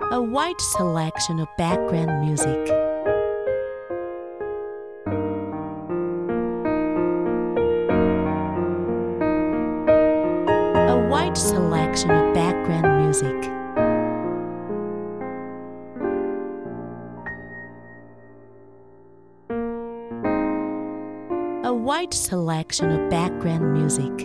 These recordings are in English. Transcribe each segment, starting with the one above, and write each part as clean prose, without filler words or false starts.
A wide selection of background music. A wide selection of background music. A wide selection of background music.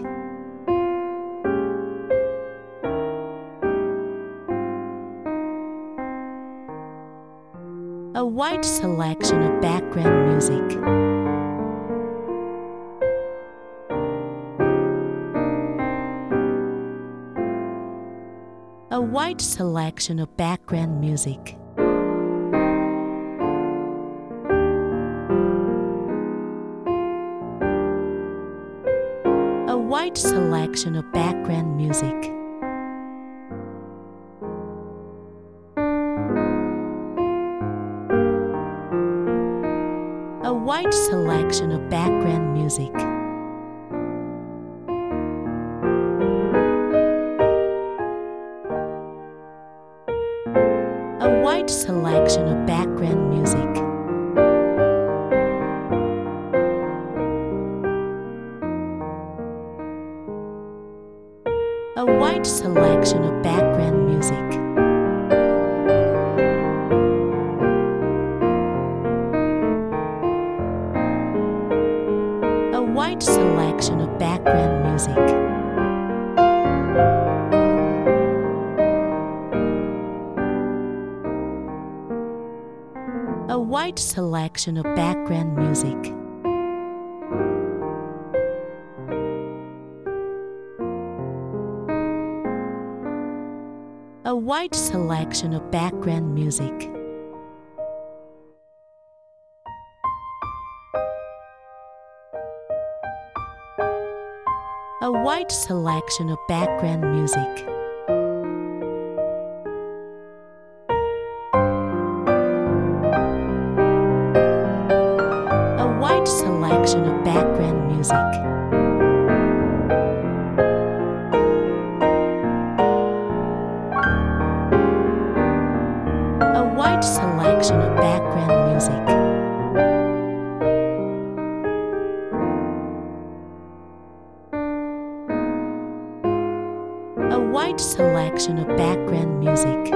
A wide selection of background music. A wide selection of background music. A wide selection of background music. A wide selection of background music. A wide selection of background music. A wide selection of background music. A wide selection of background music. A wide selection of background music. A wide selection of background music. A wide selection of background music. A wide selection of background music. A wide selection of background music. A wide selection of background music.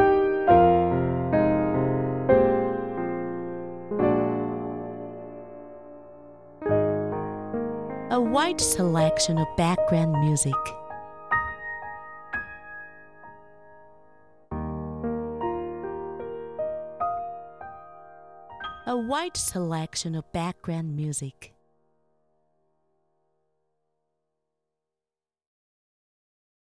A wide selection of background music. A wide selection of background music.